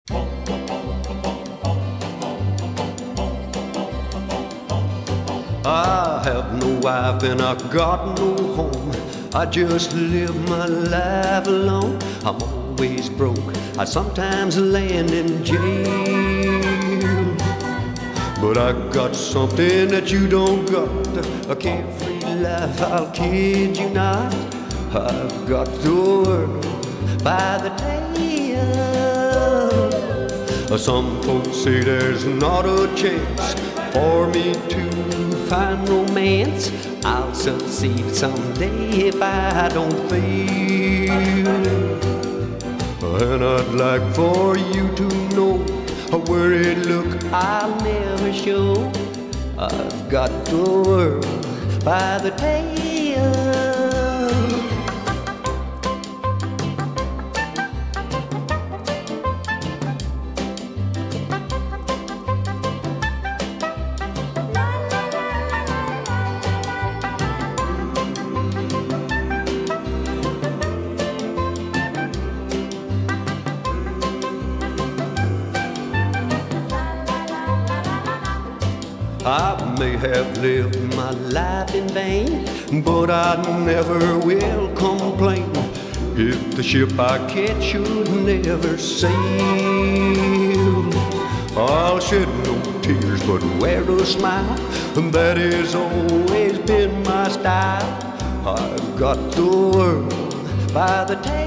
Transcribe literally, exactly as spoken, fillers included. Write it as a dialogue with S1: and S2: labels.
S1: I have no wife and I got no home. I just live my life alone. I'm always broke. I sometimes land in jail. But I got something that you don't got. A carefree life, I'll kid you not. I've got the world by the tail. Some folks say there's not a chance for me to find romance. I'll succeed someday if I don't fail. And I'd like for you to know a worried look I'll never show. I've got the world by the tail. I may have lived my life in vain, but I never will complain if the ship I catch should never sail. I'll shed no tears but wear a smile, and that has always been my style. I've got the world by the tail.